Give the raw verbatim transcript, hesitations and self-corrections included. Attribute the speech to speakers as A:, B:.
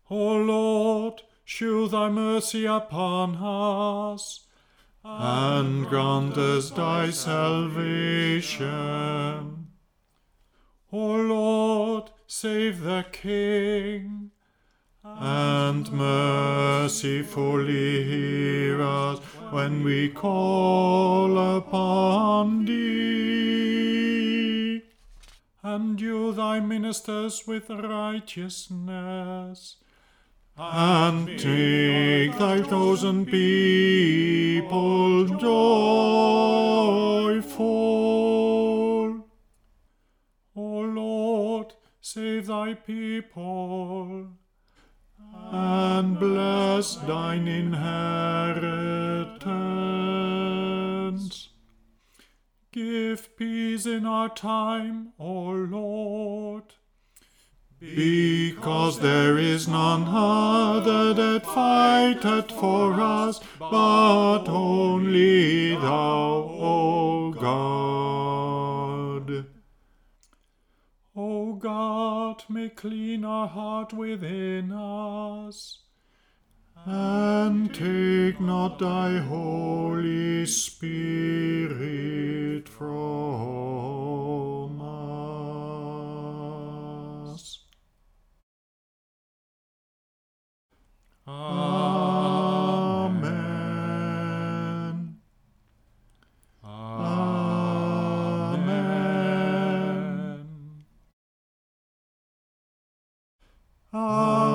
A: O Lord, shew thy mercy upon us, and grant us thy salvation. O Lord, save the King, and mercifully hear us when we call upon thee. Endue thy ministers with righteousness, and make thy chosen people joyful. O Lord, save thy people, and bless thine inheritance. Give peace in our time, O Lord, because there is none other that fighteth for us, but only thou, O God. O God, make clean our heart within us, and take not thy Holy Spirit from us. Amen. Amen. Amen.